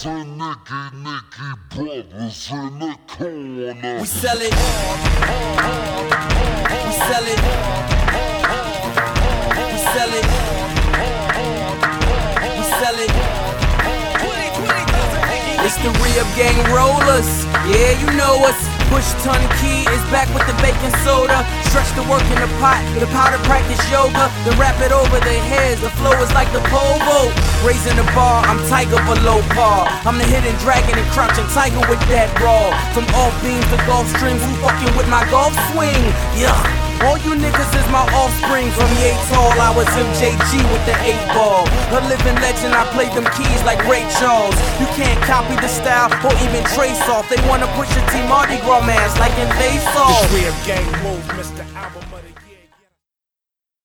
and Nicky brothers in the corner. We sell it. We sell it. We sell it. We sell it. It's the Re-Up Gang Rollers. Yeah, you know us. Push Ton Key is back with the baking soda. Stretch the work in the pot, the powder practice yoga. Then wrap it over their heads, the flow is like the pogo. Raising the bar, I'm Tiger below par. I'm the hidden dragon and crouching tiger with that raw. From off beams to golf strings, who fucking with my golf swing? Yeah. All you niggas is my offspring. From Yay Tall, I was MJG with the 8-ball. A living legend, I played them keys like Ray Charles. You can't copy the style or even trace off. They wanna push a T Mardi Gras mask like in Face Off. This Re-Up Gang move, Mr. Album of the Year.